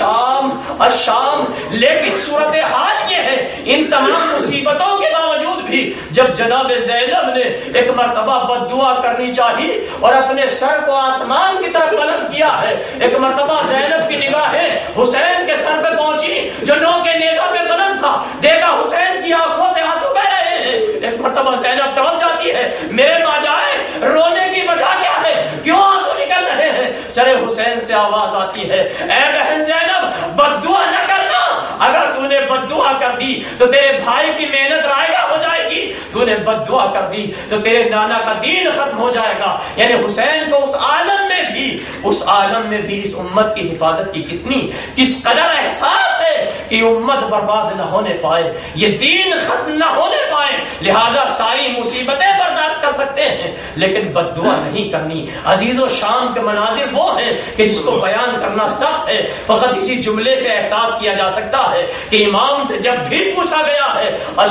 الشام الشام، لیکن صورتحال یہ ہے ان تمام مصیبتوں کے باوجود بھی بھی جب جناب زینب نے ایک مرتبہ بد دعا کرنی چاہی اور اپنے سر کو آسمان کی طرف بلند کیا ہے، ایک مرتبہ زینب کی نگاہیں حسین کے سر پہ پہنچی جو نو کے نیزہ پہ بلند تھا، دیکھا حسین کی آنکھوں سے آنسو بہ رہے ہیں، ایک مرتبہ زینب تڑپ جاتی ہے، میرے ماں جائے رونے کی وجہ کیا ہے، کیوں آنسو نکل رہے ہیں؟ سر حسین سے آواز آتی ہے، اے بہن زینب بد دعا نہ کرنا، اگر تو نے بد دعا کر دی تو تیرے بھائی کی محنت رائگاں ہو جائے گی، تو نے بد دعا کر دی تو تیرے نانا کا دین ختم ہو جائے گا۔ یعنی حسین کو اس عالم میں بھی اس امت کی حفاظت کی کس قدر احساس ہے کہ امت برباد نہ ہونے پائے، یہ دین ختم نہ ہونے پائے، لہذا ساری مصیبتیں برداشت کر سکتے ہیں لیکن بد دعا نہیں کرنی۔ عزیز و شام کے مناظر وہ ہیں کہ جس کو بیان کرنا سخت ہے، فقط اسی جملے سے احساس کیا جا سکتا ہے کہ امام سے جب بھی پوچھا گیا ہے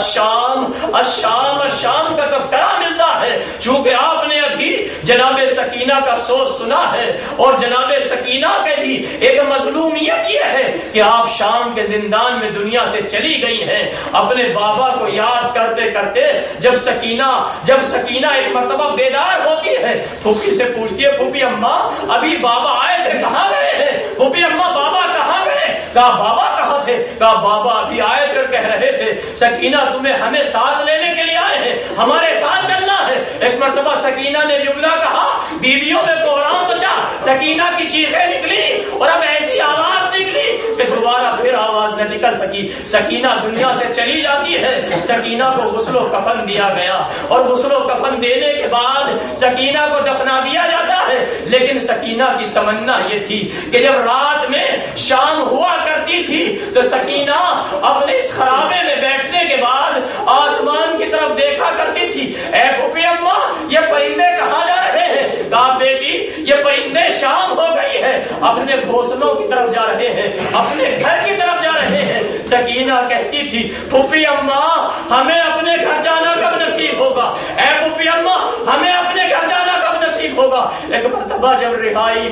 الشام کا تذکرہ ملتا ہے، چونکہ آپ نے ابھی جناب سکینہ کا سوچ سنا ہے اور جناب سکینہ کے لیے ایک مظلومیت یہ ہے کہ آپ شام کے زندان میں دنیا سے چلی گئی ہیں۔ اپنے بابا کو یاد کرتے کرتے جب سکینہ ایک مرتبہ بیدار ہوتی ہے، پھوپھی سے پوچھتی ہے، پھوپھی اماں ابھی بابا آئے تھے کہاں گئے ہیں؟ پھوپھی اماں بابا کہاں گئے؟ کہا بابا کہاں تھے؟ کہا بابا ابھی آئے تھے اور کہہ رہے تھے سکینہ تمہیں ہمیں ساتھ لینے کے لیے آئے ہیں، ہمارے ساتھ چلنا ہے۔ ایک مرتبہ سکینہ نے جملہ کہا، بیویوں میں کوہرام بچا، سکینہ کی چیخیں نکلی اور اب ایسی آواز نکلی کہ دوبارہ پھر آواز نہ نکل سکی۔ سکینہ دنیا سے چلی جاتی ہے، سکینہ کو غسل و کفن دیا گیا اور غسل و کفن دینے کے بعد سکینہ کو دفنا دیا جاتا ہے، لیکن سکینہ کی تمنا یہ تھی کہ جب رات میں شام ہوا کرتی تھی تو سکینہ اپنے اس خرابے میں بیٹھنے کے بعد آسمان کی طرف دیکھا کرتی تھی، اے پھوپھی اماں یہ پرندے کہاں جا رہے ہیں؟ کہا بیٹی یہ پرندے شام ہو گئی ہے، اپنے گھونسلوں کی طرف جا رہے ہیں، اپنے گھر کی طرف جا رہے ہیں۔ سکینہ کہتی تھی پھوپھی اماں ہمیں اپنے گھر جانا کب نصیب ہوگا؟ اے پھوپھی اماں ہمیں اپنے گھر جانا کب نصیب ہوگا؟ ایک مرتبہ جب رہائی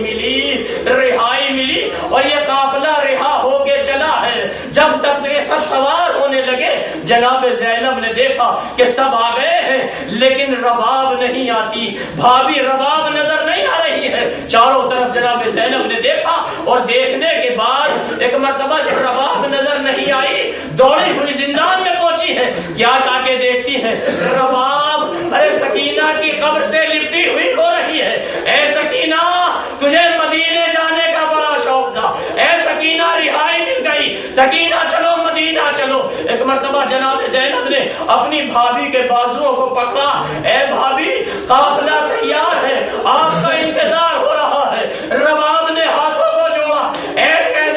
ملی اور یہ قافلہ رہا ہو کے چلا ہے، جب تک یہ سب سوار ہونے لگے جناب زینب نے دیکھا کہ سب آ گئے ہیں لیکن رباب نہیں آتی، بھابھی رباب نظر نہیں آ رہی ہے۔ چاروں طرف جناب زینب نے دیکھا اور دیکھنے کے بعد ایک مرتبہ جب رباب نظر نہیں آئی دوڑی ہوئی زندان میں پہنچی ہے، کیا جا کے دیکھتی ہے رباب ارے سکینہ کی قبر سے لپٹی ہوئی رو رہی ہے۔ اے سکینہ تجھے مدینے جانے کا بڑا شوق تھا، اے سکینہ رہائی مل گئی، سکینہ چلو مدینہ چلو۔ ایک مرتبہ جناب زینب نے اپنی بھابھی کے بازوؤں کو پکڑا، اے بھابھی قافلہ تیار ہے، آپ کا انتظار ہو رہا ہے۔ رباب نے ہاتھوں کو جوڑا، اے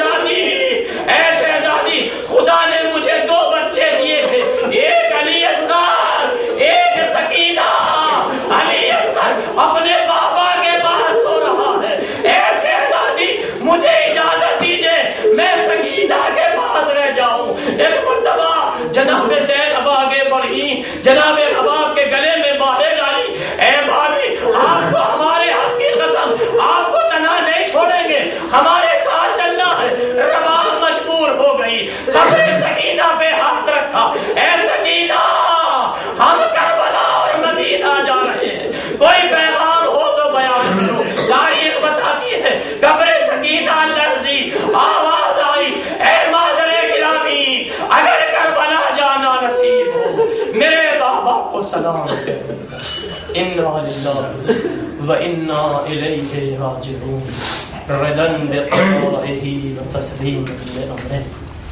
شہزادی خدا نے مجھے 2 بچے دیے تھے، ایک علی اصغر ایک سکینہ۔ علی اصغر اپنے بابا کے پاس سو رہا ہے، اے شہزادی مجھے اجازت دیجئے میں سکینہ کے پاس رہ جاؤں۔ ایک مرتبہ جناب زینب آگے بڑھی، جناب رباب کے گلے میں باہیں ڈالی، اے بھابھی آپ کو ہمارے حق کی قسم آپ کو تنہا نہیں چھوڑیں گے، ہمارے ساتھ چلنا ہے۔ رباب مجبور ہو گئی، قبر سکینہ پہ ہاتھ رکھا، اے سکینہ ہم کربلا اور مدینہ جا رہے ہیں، کوئی پیغام ہو تو بیان کرو۔ تاریخ بتاتی ہے قبر سکینہ لرزی، آواز آئی، اے مادر گرامی اگر کربلا جانا نصیب ہو میرے بابا کو سلام کہو۔ انا للہ و انا الیہ راجعون، رضا بقضائہ و تسلیما لامرہ۔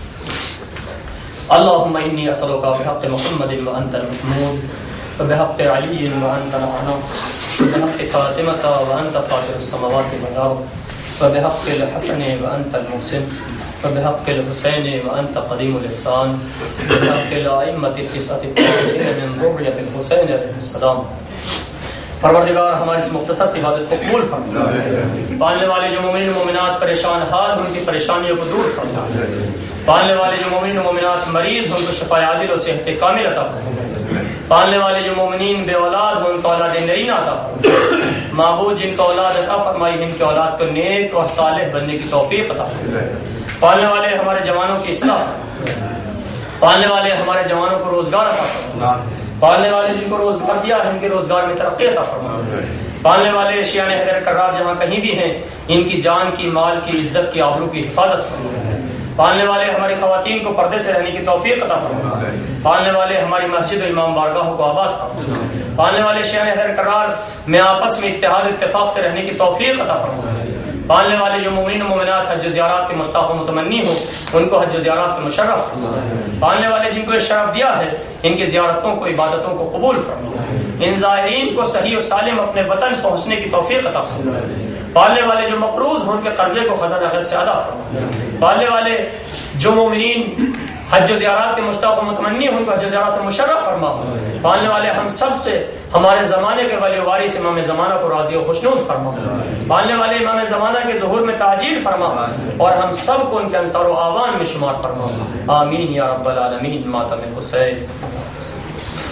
اللهم إني أسألك بحق محمد وأنت المحمود وبحق علي وأنت الأعلى وبحق فاطمة وأنت فاطر السماوات والأرض وبحق الحسن وأنت المحسن وبحق الحسين وأنت قديم الإحسان وبحق الأئمة التسعة الطاهرين من ذرية الحسين عليه السلام۔ پروردگار ہماری اس مختصر سی عبادت کو قبول فرما، پالنے والے جو مومن و مومنات پریشان حال ان کی پریشانیوں کو دور فرما، پالنے والے جو مومن و مومنات مریض ان کو شفاء عاجل و صحت کامل عطا فرما، پالنے والے جو مومنین بے اولاد ہوں ان کو اولاد نرینہ عطا فرما، معبود جن کو اولاد عطا فرمائی ان کی اولاد کو نیک اور صالح بننے کی توفیق عطا فرما، پالنے والے ہمارے جوانوں کی اصلاح، پالنے والے ہمارے جوانوں کو روزگار عطا فرما، پالنے والے جن کو روزگار دیا ہے ان کے روزگار میں ترقی عطا فرما، پالنے والے شیعان حیدر کرار جہاں کہیں بھی ہیں ان کی جان کی، مال کی، عزت کی، آبرو کی حفاظت فرما، پالنے والے ہماری خواتین کو پردے سے رہنے کی توفیق عطا فرما، پالنے والے ہماری مسجد و امام بارگاہوں کو آباد فرما، پالنے والے شیعان حیدر کرار میں آپس میں اتحاد اتفاق سے رہنے کی توفیق عطا فرما، پالنے والے جو مومنین و مومنات حج و زیارات کے مشتاق و متمنی ہوں ان کو حج و زیارات سے مشرف فرما، پالنے والے جن کو یہ شرف دیا ہے ان کی زیارتوں کو، عبادتوں کو قبول فرما، ان زائرین کو صحیح و سالم اپنے وطن پہنچنے کی توفیق عطا فرما، پالنے والے جو مقروض ہوں ان کے قرضے کو خزانہ غیب سے ادا فرما، پالنے والے جو مومنین حج و زیارات کے مشتاق و متمنی ہوں ان کو حج و زیارات سے مشرف فرما، پالنے والے ہم سب سے ہمارے زمانے کے ولی وارث امام زمانہ کو راضی و خوشنود فرما، پالنے والے امام زمانہ کے ظہور میں تعجیل فرما اور ہم سب کو ان کے انصار و آوان میں شمار فرما، آمین یا رب العالمین۔ ماتم حسین